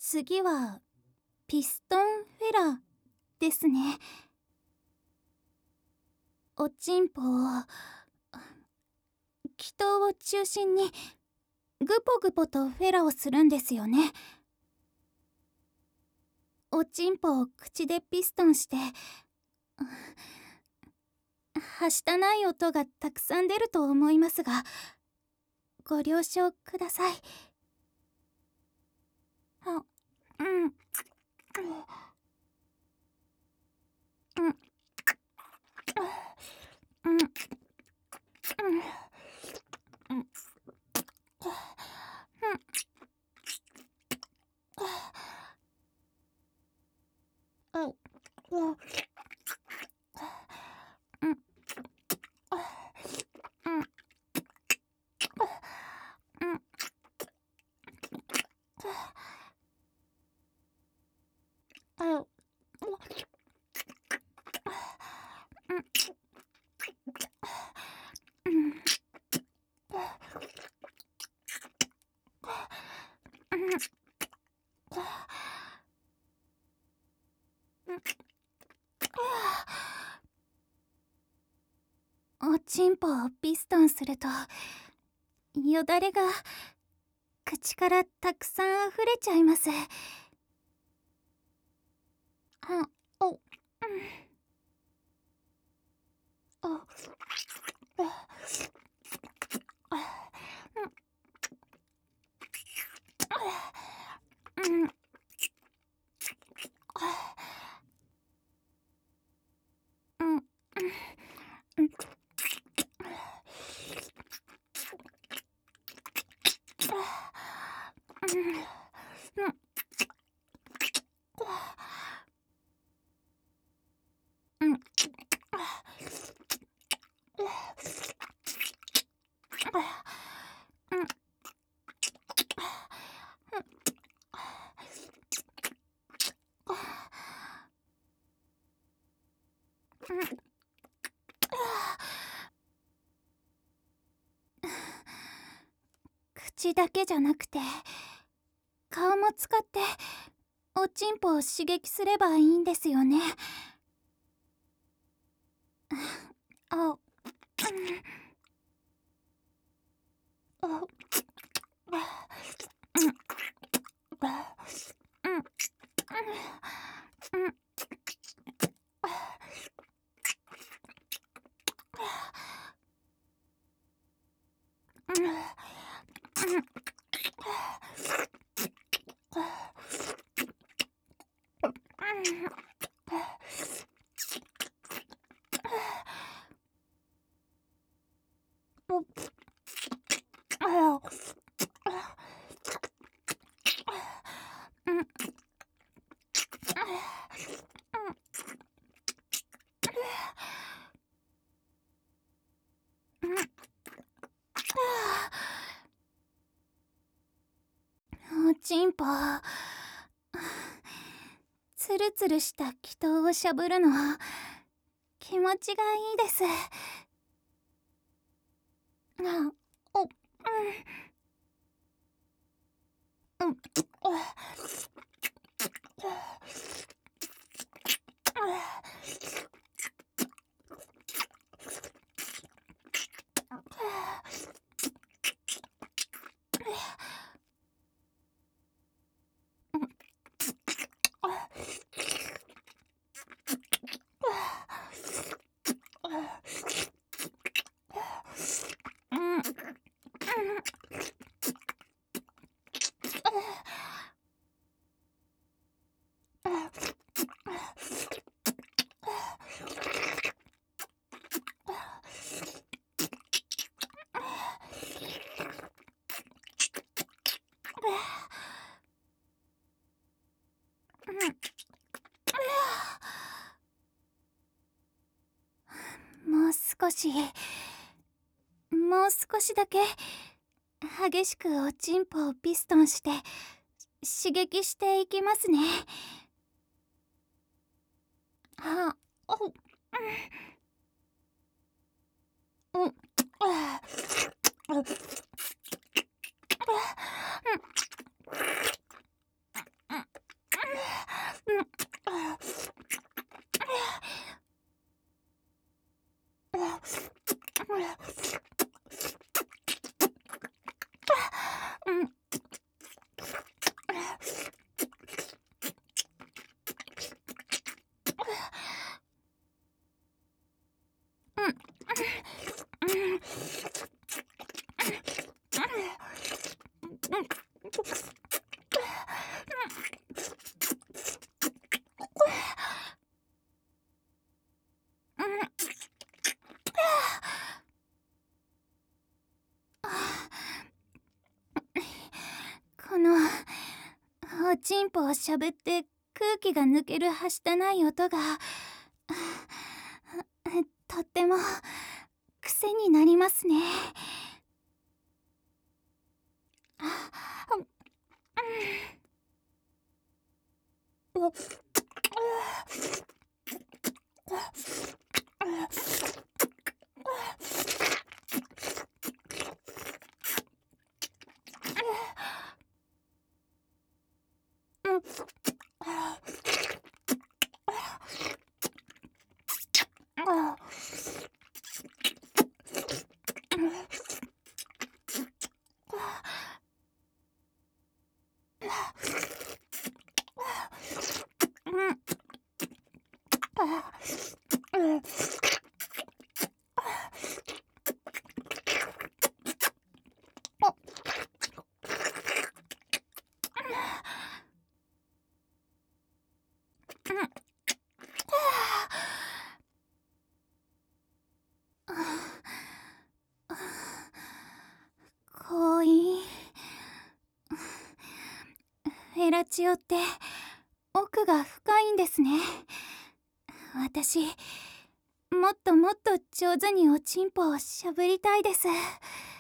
次はピストンフェラーですね。おちんぽを気筒を中心にグポグポとフェラをするんですよね。おちんぽを口でピストンしてはしたない音がたくさん出ると思いますが、ご了承ください。うん。うん。うん。うん。おちんぽをピストンするとよだれが口からたくさん溢れちゃいます。お、うん。口だけじゃなくて顔も使っておちんぽを刺激すればいいんですよね。あ、おちんぽ、ツルツルした気筒をしゃぶるの気持ちがいいです。お、うん。うん。もう少し、もう少しだけ激しくおちんぽをピストンして刺激していきますね。お、うん。 このおちんぽをしゃぶって空気が抜けるはしたない音がとっても癖になりますね。婚姻フェラチオって奥が深いんですね。私もっともっと上手におちんぽをしゃぶりたいです。